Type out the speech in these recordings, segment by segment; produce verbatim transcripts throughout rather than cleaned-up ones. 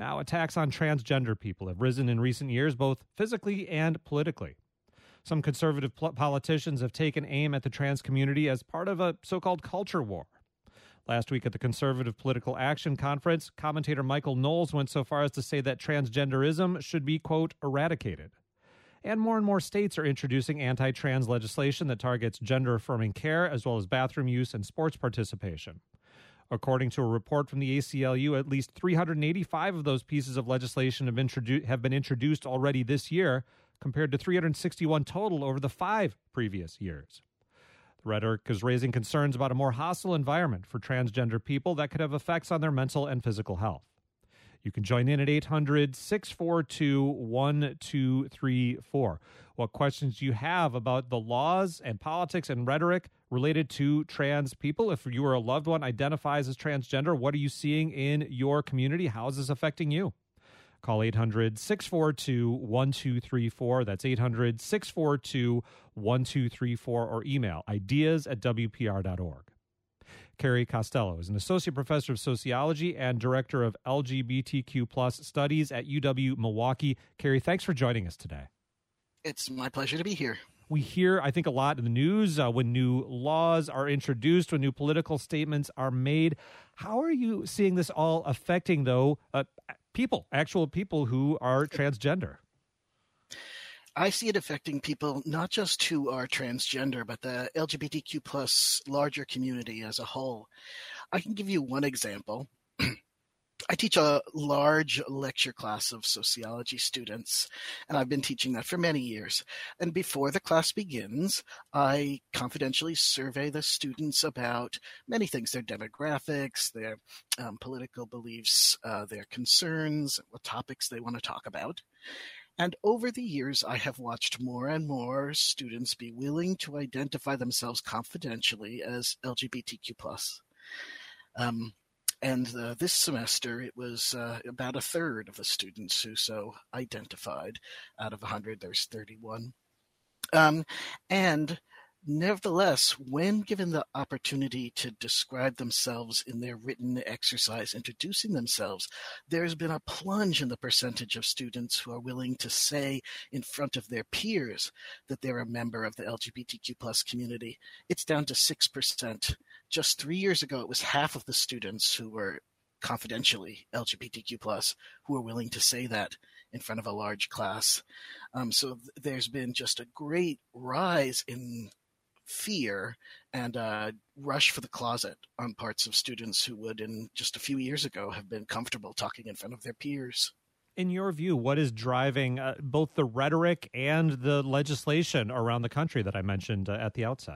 Now, attacks on transgender people have risen in recent years, both physically and politically. Some conservative pl- politicians have taken aim at the trans community as part of a so-called culture war. Last week at the Conservative Political Action Conference, commentator Michael Knowles went so far as to say that transgenderism should be, quote, eradicated. And more and more states are introducing anti-trans legislation that targets gender-affirming care as well as bathroom use and sports participation. According to a report from the A C L U, at least three hundred eighty-five of those pieces of legislation have, introdu- have been introduced already this year, compared to three hundred sixty-one total over the five previous years. The rhetoric is raising concerns about a more hostile environment for transgender people that could have effects on their mental and physical health. You can join in at eight hundred, six four two, one two three four. What questions do you have about the laws and politics and rhetoric related to trans people? If you or a loved one identifies as transgender, what are you seeing in your community? How is this affecting you? Call eight hundred, six four two, one two three four. That's eight hundred, six four two, one two three four, or email ideas at w p r dot org. Carrie Costello is an associate professor of sociology and director of L G B T Q plus studies at U W Milwaukee. Carrie, thanks for joining us today. It's my pleasure to be here. We hear, I think, a lot in the news uh, when new laws are introduced, when new political statements are made. How are you seeing this all affecting, though, uh, people, actual people who are transgender? I see it affecting people not just who are transgender, but the L G B T Q plus larger community as a whole. I can give you one example. I teach a large lecture class of sociology students, and I've been teaching that for many years. And before the class begins, I confidentially survey the students about many things, their demographics, their um, political beliefs, uh, their concerns, what topics they want to talk about. And over the years, I have watched more and more students be willing to identify themselves confidentially as L G B T Q plus. Um, and uh, this semester, it was uh, about a third of the students who so identified. Out of one hundred, there's thirty-one. Um, and nevertheless, when given the opportunity to describe themselves in their written exercise, introducing themselves, there's been a plunge in the percentage of students who are willing to say in front of their peers that they're a member of the L G B T Q plus community. It's down to six percent. Just three years ago, it was half of the students who were confidentially L G B T Q plus who were willing to say that in front of a large class. Um, so th- there's been just a great rise in fear and uh, rush for the closet on parts of students who would, in just a few years ago, have been comfortable talking in front of their peers. In your view, what is driving uh, both the rhetoric and the legislation around the country that I mentioned uh, at the outset?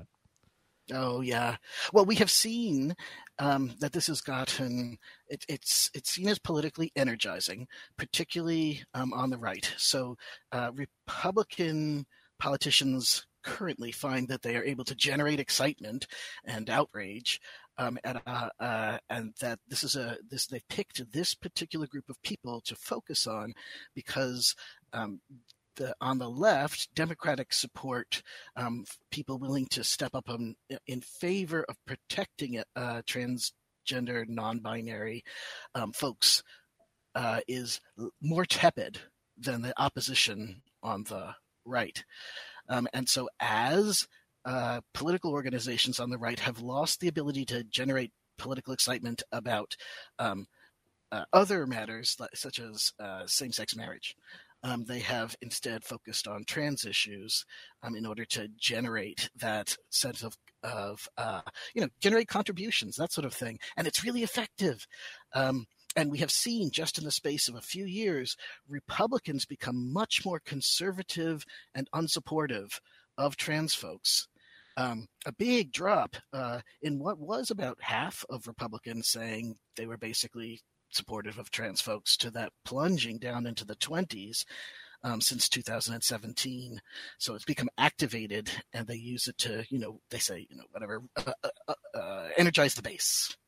Oh, yeah. Well, we have seen um, that this has gotten, it, it's it's seen as politically energizing, particularly um, on the right. So uh, Republican politicians currently find that they are able to generate excitement and outrage, um, and, uh, uh, and that this is a this they've picked this particular group of people to focus on because um, the on the left, Democratic support, um, people willing to step up in, in favor of protecting uh, transgender, non-binary um, folks uh, is more tepid than the opposition on the right. Um, and so as uh, political organizations on the right have lost the ability to generate political excitement about um, uh, other matters such as uh, same-sex marriage, um, they have instead focused on trans issues um, in order to generate that sense of, of uh, you know, generate contributions, that sort of thing. And it's really effective. Um, And we have seen just in the space of a few years, Republicans become much more conservative and unsupportive of trans folks. Um, a big drop uh, in what was about half of Republicans saying they were basically supportive of trans folks to that plunging down into the twenties um, since two thousand seventeen. So it's become activated and they use it to, you know, they say, you know, whatever, uh, uh, uh, energize the base.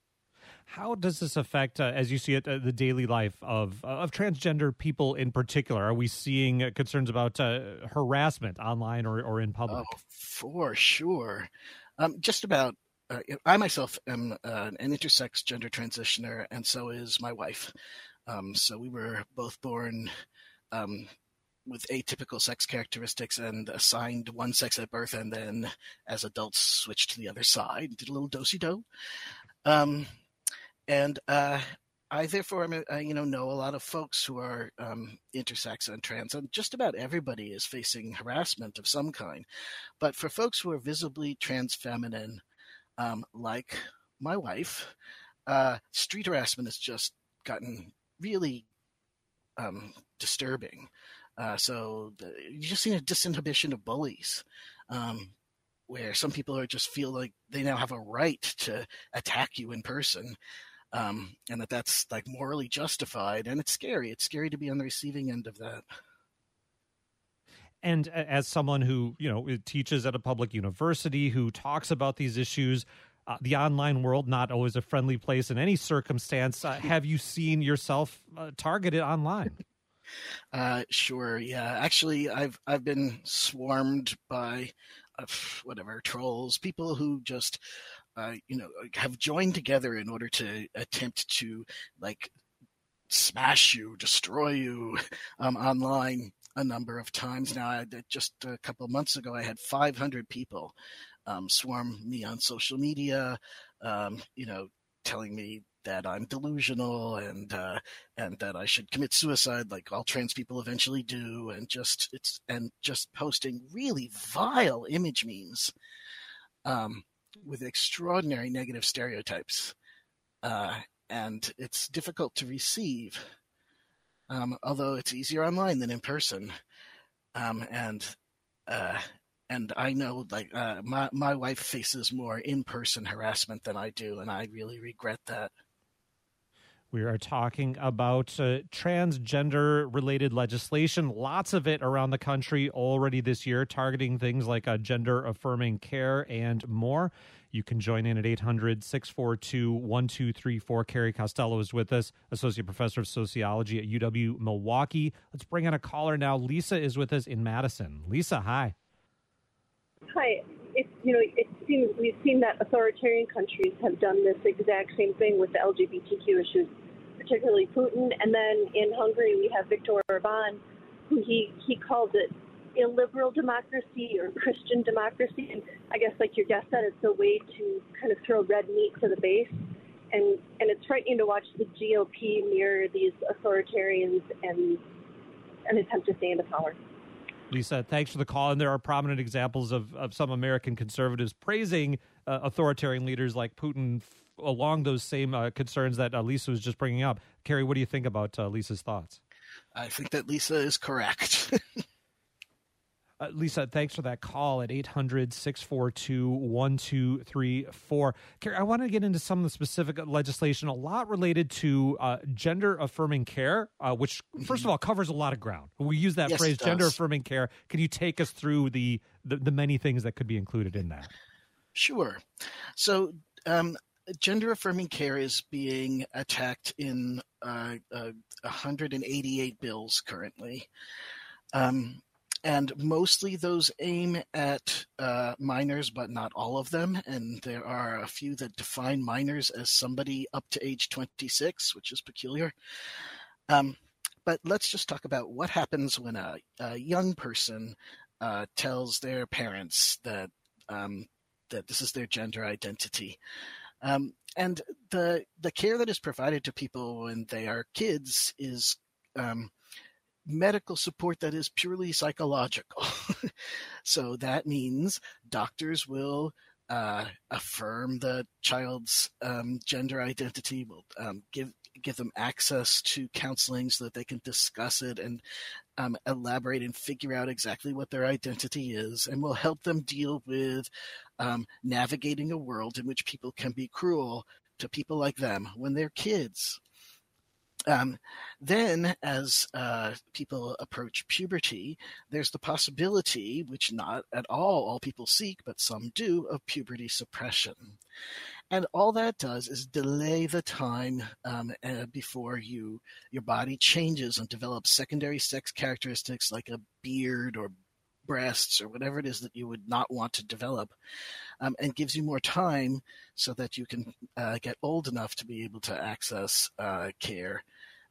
How does this affect, uh, as you see it, uh, the daily life of uh, of transgender people in particular? Are we seeing uh, concerns about uh, harassment online or, or in public? Oh, for sure. Um, just about, uh, I myself am uh, an intersex gender transitioner, and so is my wife. Um, so we were both born um, with atypical sex characteristics and assigned one sex at birth, and then as adults switched to the other side, did a little do-si-do. Um, and uh, I therefore, uh, you know, know a lot of folks who are um, intersex and trans, and just about everybody is facing harassment of some kind. But for folks who are visibly trans feminine, um, like my wife, uh, street harassment has just gotten really um, disturbing. Uh, so the, you just see a disinhibition of bullies, um, where some people are just feel like they now have a right to attack you in person, um, and that that's like morally justified. And it's scary. It's scary to be on the receiving end of that. And as someone who, you know, teaches at a public university, who talks about these issues, uh, the online world, not always a friendly place in any circumstance. Uh, have you seen yourself uh, targeted online? Uh, sure. Yeah. Actually, I've I've been swarmed by uh, whatever trolls, people who just uh, you know have joined together in order to attempt to like smash you, destroy you um, online a number of times now. I, just a couple of months ago, I had five hundred people um, swarm me on social media, um, you know, telling me that I'm delusional and uh, and that I should commit suicide, like all trans people eventually do, and just it's and just posting really vile image memes um, with extraordinary negative stereotypes, uh, and it's difficult to receive. Um, although it's easier online than in person, um, and uh, and I know like uh, my my wife faces more in-person harassment than I do, and I really regret that. We are talking about uh, transgender-related legislation, lots of it around the country already this year, targeting things like uh, gender-affirming care and more. You can join in at eight hundred, six four two, one two three four. Carrie Costello is with us, Associate Professor of Sociology at U W-Milwaukee. Let's bring in a caller now. Lisa is with us in Madison. Lisa, hi. Hi. It's, you know, it seems we've seen that authoritarian countries have done this exact same thing with the L G B T Q issues, particularly Putin. And then in Hungary, we have Viktor Orbán, who he, he called it illiberal democracy or Christian democracy. And I guess, like your guest said, it's a way to kind of throw red meat to the base. And, and it's frightening to watch the G O P mirror these authoritarians and, and attempt to stay in the power. Lisa, thanks for the call. And there are prominent examples of, of some American conservatives praising uh, authoritarian leaders like Putin f- along those same uh, concerns that uh, Lisa was just bringing up. Carrie, what do you think about uh, Lisa's thoughts? I think that Lisa is correct. Uh, Lisa, thanks for that call at eight hundred, six four two, one two three four. Carrie, I want to get into some of the specific legislation, a lot related to uh, gender-affirming care, uh, which, first of all, covers a lot of ground. We use that Yes, phrase, it does. gender-affirming care. Can you take us through the, the, the many things that could be included in that? Sure. So um, gender-affirming care is being attacked in uh, uh, one hundred eighty-eight bills currently. Um And mostly those aim at uh, minors, but not all of them. And there are a few that define minors as somebody up to age twenty-six, which is peculiar. Um, but let's just talk about what happens when a, a young person uh, tells their parents that um, that this is their gender identity. Um, and the the care that is provided to people when they are kids is um, medical support that is purely psychological. So that means doctors will uh, affirm the child's um, gender identity, will um, give give them access to counseling so that they can discuss it and um, elaborate and figure out exactly what their identity is, and will help them deal with um, navigating a world in which people can be cruel to people like them when they're kids. Um, then, as uh, people approach puberty, there's the possibility, which not at all all people seek, but some do, of puberty suppression. And all that does is delay the time um, uh, before you your body changes and develops secondary sex characteristics like a beard or breasts or whatever it is that you would not want to develop, um, and gives you more time so that you can uh, get old enough to be able to access uh, care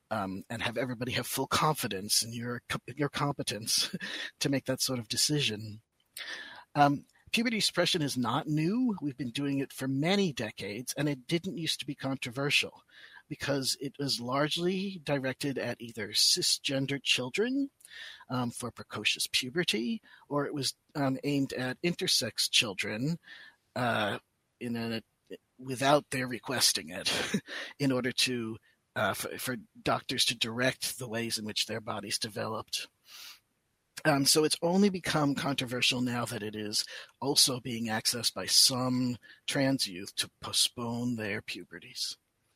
um, and have everybody have full confidence in your your competence to make that sort of decision. Um, puberty suppression is not new. We've been doing it for many decades, and it didn't used to be controversial because it was largely directed at either cisgender children um, for precocious puberty, or it was um, aimed at intersex children uh, in a, without their requesting it in order to uh, for, for doctors to direct the ways in which their bodies developed. Um, so it's only become controversial now that it is also being accessed by some trans youth to postpone their puberties.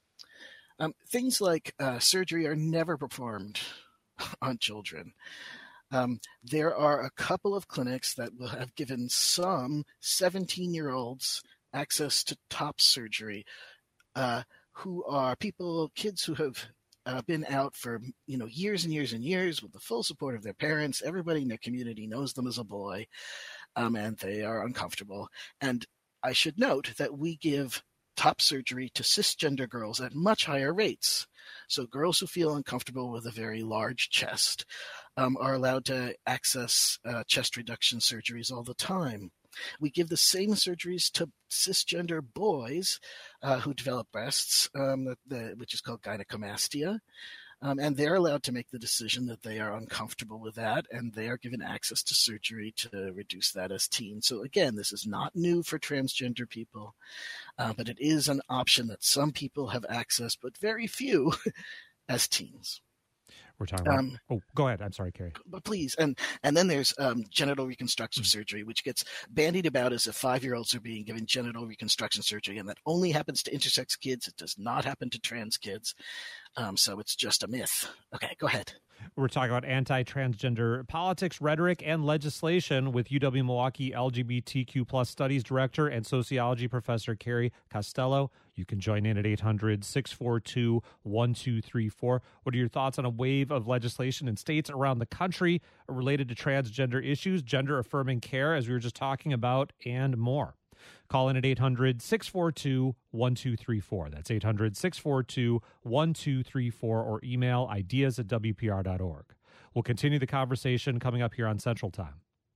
Um, things like uh, surgery are never performed on children. Um, there are a couple of clinics that will have given some seventeen-year-olds access to top surgery, uh, who are people, kids who have uh, been out for you know years and years and years with the full support of their parents. Everybody in their community knows them as a boy, um, and they are uncomfortable. And I should note that we give top surgery to cisgender girls at much higher rates. So girls who feel uncomfortable with a very large chest um, are allowed to access uh, chest reduction surgeries all the time. We give the same surgeries to cisgender boys uh, who develop breasts, um, the, the, which is called gynecomastia. Um, and they're allowed to make the decision that they are uncomfortable with that, and they are given access to surgery to reduce that as teens. So again, this is not new for transgender people, uh, but it is an option that some people have access, but very few as teens. We're talking about, Um, oh, go ahead. I'm sorry, Carrie. But please, and and then there's um, genital reconstructive Mm-hmm. surgery, which gets bandied about as if five-year-olds are being given genital reconstruction surgery, and that only happens to intersex kids. It does not happen to trans kids. Um, so it's just a myth. Okay, go ahead. We're talking about anti-transgender politics, rhetoric, and legislation with U W-Milwaukee L G B T Q plus Studies Director and Sociology Professor Carrie Costello. You can join in at eight hundred, six four two, one two three four. What are your thoughts on a wave of legislation in states around the country related to transgender issues, gender-affirming care, as we were just talking about, and more? Call in at eight hundred, six four two, one two three four. That's eight hundred, six four two, one two three four, or email ideas at W P R dot org. We'll continue the conversation coming up here on Central Time.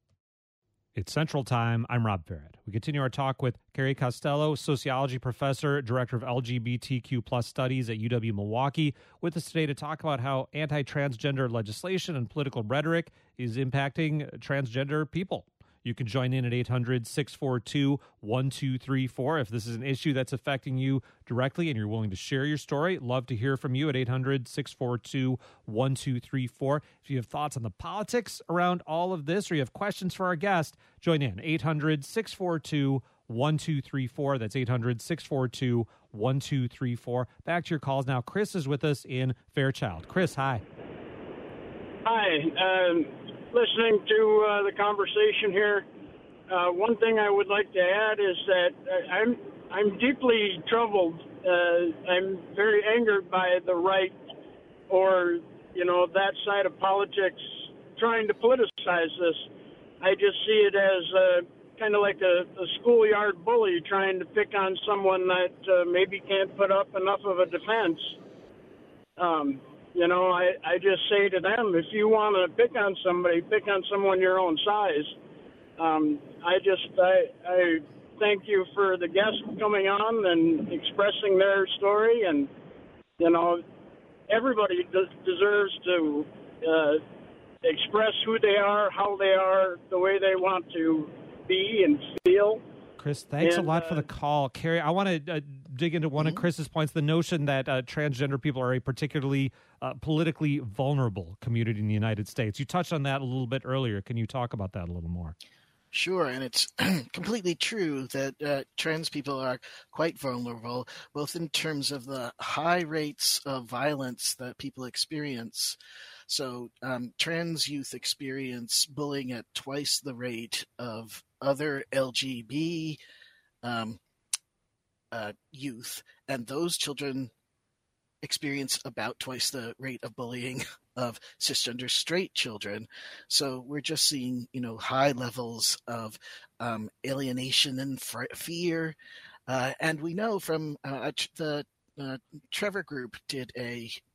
It's Central Time. I'm Rob Farrett. We continue our talk with Carrie Costello, sociology professor, director of L G B T Q plus Studies at U W-Milwaukee, with us today to talk about how anti-transgender legislation and political rhetoric is impacting transgender people. You can join in at eight hundred, six four two, one two three four if this is an issue that's affecting you directly and you're willing to share your story. Love to hear from you at eight hundred, six four two, one two three four. If you have thoughts on the politics around all of this or you have questions for our guest, join in eight hundred, six four two, one two three four. That's eight hundred, six four two, one two three four. Back to your calls now. Chris is with us in Fairchild. Chris, hi. Hi. Um, listening to uh, the conversation here, uh, one thing I would like to add is that uh, I'm I'm deeply troubled. Uh, I'm very angered by the right, or you know, that side of politics trying to politicize this. I just see it as uh, kind of like a, a schoolyard bully trying to pick on someone that uh, maybe can't put up enough of a defense. Um, You know, I, I just say to them, if you want to pick on somebody, pick on someone your own size. Um, I just, I, I thank you for the guests coming on and expressing their story. And, you know, everybody des- deserves to uh, express who they are, how they are, the way they want to be and feel. Chris, thanks and, a lot uh, for the call. Carrie, I want to uh, dig into one mm-hmm. of Chris's points, the notion that uh, transgender people are a particularly uh, politically vulnerable community in the United States. You touched on that a little bit earlier. Can you talk about that a little more? Sure, and it's completely true that uh, trans people are quite vulnerable, both in terms of the high rates of violence that people experience. So um, trans youth experience bullying at twice the rate of other L G B um, uh, youth, and those children experience about twice the rate of bullying of cisgender straight children. So we're just seeing, you know, high levels of um, alienation and fr- fear. Uh, and we know from uh, the uh, Trevor Group did a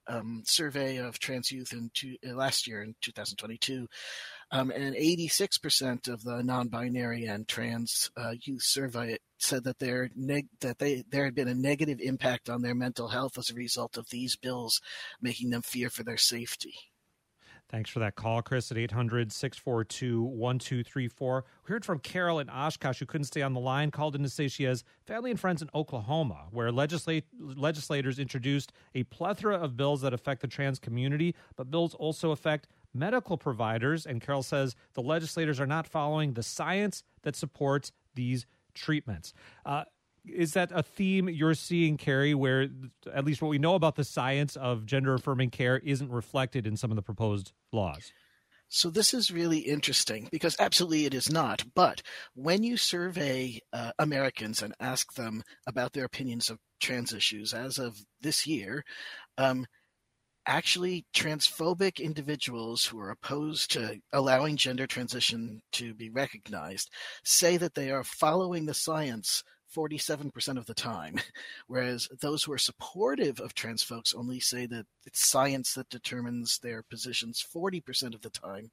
um, survey of trans youth in two, uh, last year in two thousand twenty-two, um, and eighty-six percent of the non-binary and trans uh, youth surveyed said that there neg- that they there had been a negative impact on their mental health as a result of these bills, making them fear for their safety. Thanks for that call, Chris, at eight hundred, six four two, one two three four. We heard from Carol in Oshkosh, who couldn't stay on the line, called in to say she has family and friends in Oklahoma, where legislate, legislators introduced a plethora of bills that affect the trans community, but bills also affect medical providers. And Carol says the legislators are not following the science that supports these treatments. Uh, Is that a theme you're seeing, Carrie, where at least what we know about the science of gender-affirming care isn't reflected in some of the proposed laws? So this is really interesting because absolutely it is not. But when you survey uh, Americans and ask them about their opinions of trans issues as of this year, um, actually transphobic individuals who are opposed to allowing gender transition to be recognized say that they are following the science forty-seven percent of the time, whereas those who are supportive of trans folks only say that it's science that determines their positions forty percent of the time.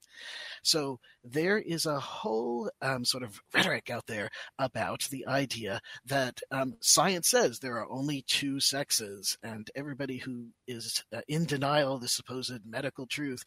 So there is a whole um, sort of rhetoric out there about the idea that um, science says there are only two sexes, and everybody who is uh, in denial of the supposed medical truth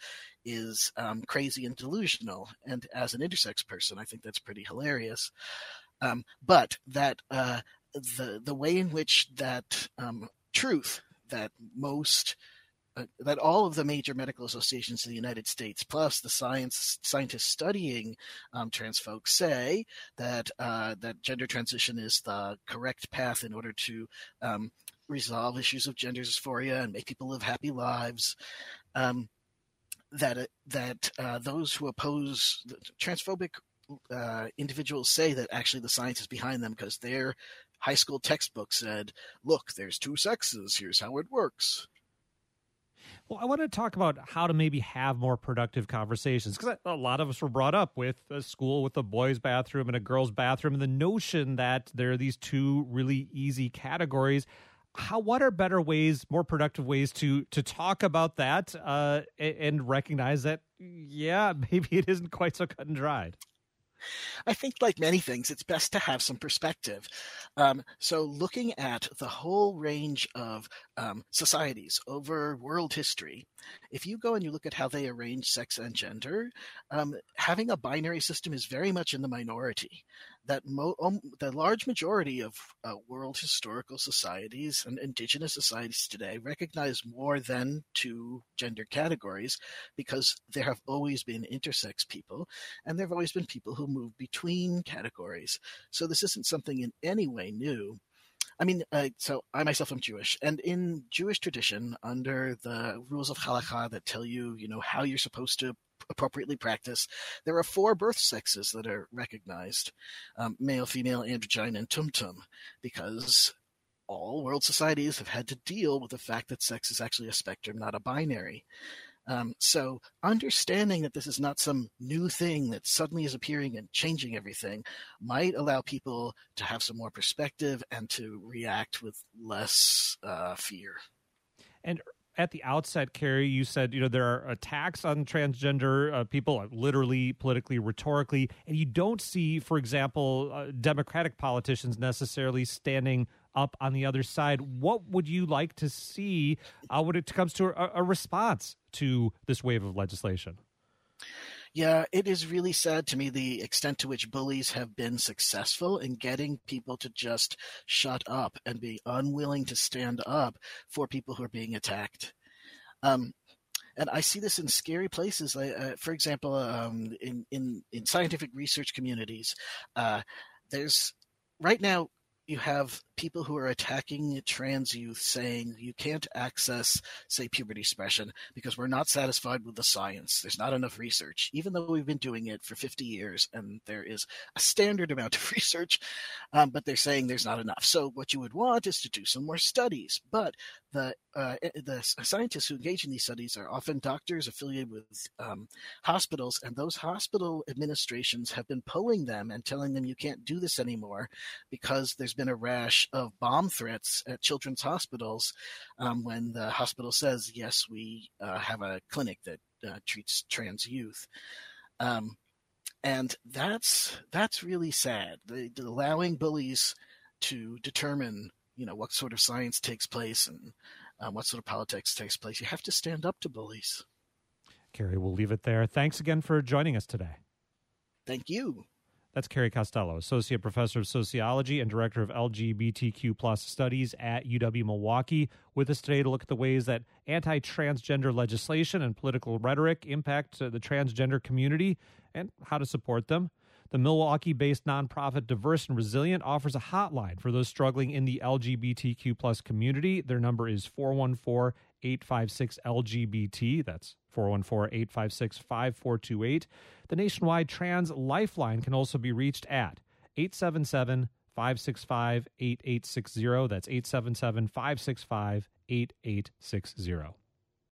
is um, crazy and delusional. And as an intersex person, I think that's pretty hilarious. Um, but that uh, the the way in which that um, truth that most uh, that all of the major medical associations in the United States, plus the science scientists studying um, trans folks, say that uh, that gender transition is the correct path in order to um, resolve issues of gender dysphoria and make people live happy lives. Um, that that uh, those who oppose the transphobic Uh, individuals say that actually the science is behind them because their high school textbook said, look, there's two sexes, here's how it works. Well, I want to talk about how to maybe have more productive conversations, because a lot of us were brought up with a school with a boys' bathroom and a girls' bathroom, and the notion that there are these two really easy categories. How? What are better ways, more productive ways to to talk about that uh, and recognize that, yeah, maybe it isn't quite so cut and dried? I think, like many things, it's best to have some perspective. Um, so looking at the whole range of um, societies over world history, if you go and you look at how they arrange sex and gender, um, having a binary system is very much in the minority. That mo- um, the large majority of uh, world historical societies and indigenous societies today recognize more than two gender categories because there have always been intersex people, and there have always been people who move between categories. So this isn't something in any way new. I mean, uh, so I myself am Jewish, and in Jewish tradition, under the rules of halakha that tell you, you know, how you're supposed to appropriately practice, there are four birth sexes that are recognized: um, male, female, androgyne, and tumtum, because all world societies have had to deal with the fact that sex is actually a spectrum, not a binary. Um, so understanding that this is not some new thing that suddenly is appearing and changing everything might allow people to have some more perspective and to react with less uh, fear. And at the outset, Carrie, you said, you know, there are attacks on transgender uh, people, literally, politically, rhetorically, and you don't see, for example, uh, Democratic politicians necessarily standing up on the other side. What would you like to see uh, when it comes to a, a response to this wave of legislation? Yeah, it is really sad to me the extent to which bullies have been successful in getting people to just shut up and be unwilling to stand up for people who are being attacked. Um, and I see this in scary places. I, uh, for example, um, in, in, in scientific research communities, uh, there's right now you have people who are attacking trans youth saying you can't access, say, puberty suppression because we're not satisfied with the science. There's not enough research, even though we've been doing it for fifty years and there is a standard amount of research, um, but they're saying there's not enough. So what you would want is to do some more studies. But the uh, the scientists who engage in these studies are often doctors affiliated with um, hospitals, and those hospital administrations have been pulling them and telling them you can't do this anymore because there's been a rash of bomb threats at children's hospitals um, when the hospital says, yes, we uh, have a clinic that uh, treats trans youth. Um, and that's that's really sad. The, the allowing bullies to determine, you know, what sort of science takes place and uh, what sort of politics takes place. You have to stand up to bullies. Carrie, we'll leave it there. Thanks again for joining us today. Thank you. That's Carrie Costello, Associate Professor of Sociology and Director of L G B T Q plus Studies at U W-Milwaukee, with us today to look at the ways that anti-transgender legislation and political rhetoric impact the transgender community and how to support them. The Milwaukee-based nonprofit Diverse and Resilient offers a hotline for those struggling in the L G B T Q plus community. Their number is four one four, eight five six, L G B T. That's four one four, eight five six, five four two eight. The nationwide Trans Lifeline can also be reached at eight seven seven, five six five, eight eight six zero. That's eight seven seven, five six five, eight eight six zero.